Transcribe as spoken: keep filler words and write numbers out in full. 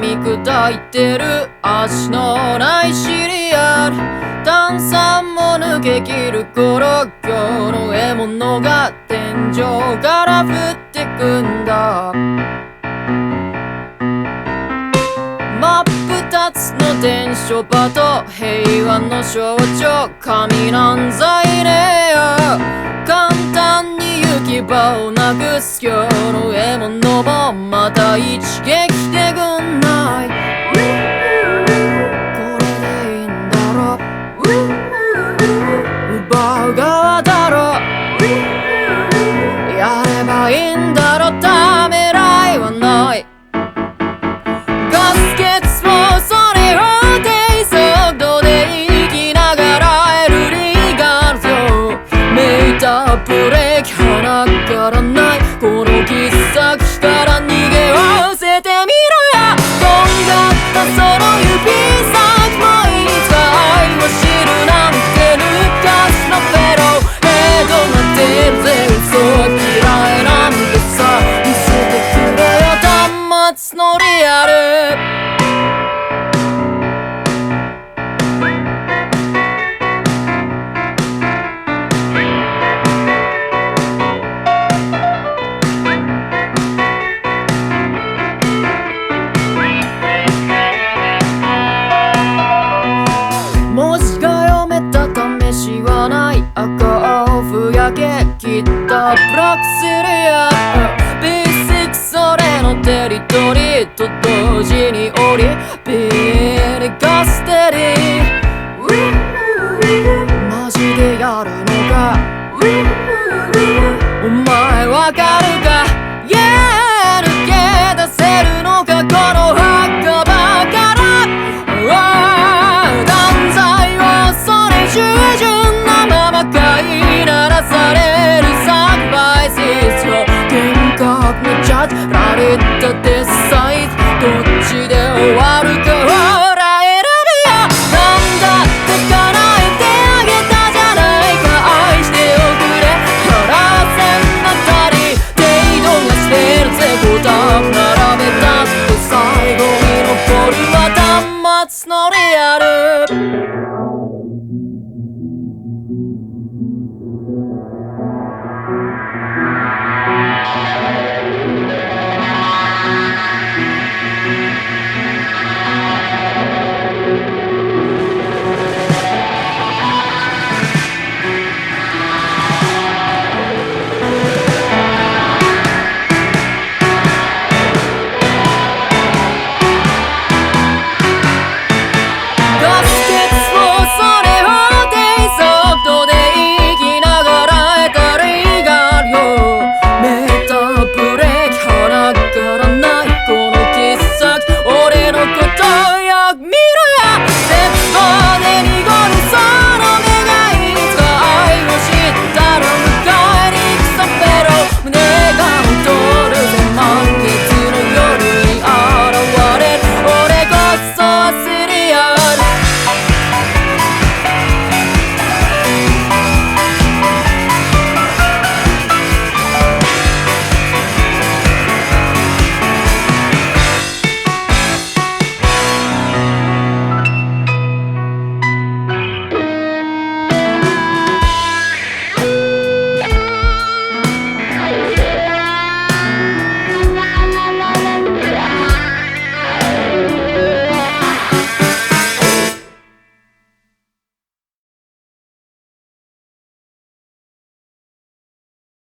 み砕いてる足のないシリアル、炭酸も抜けきる頃、今日の獲物が天井から降ってくんだ。真っ二つの伝書場と平和の象徴、神なんざいねえよ。簡単に行き場をなくす今日の獲物もまた一撃でぐんない。これでいいんだろ、奪う側だろ、やればいいんだろ、ためらいはない。ガス欠もそれを低速度で行きながらエルリーがあるぞ。メーターブレーキ鼻からないこの切っ先から逃げをせてみろや。とんがったその指先もいつか愛を知るなんてルカスのベロヘドなんてるぜ。嘘は嫌いなんでさ、見せてくれよ端末のリアル。文字が読めた試しはない。赤をふやけ切ったブラックシリア ビーシックス それのテリトリーと同時に降り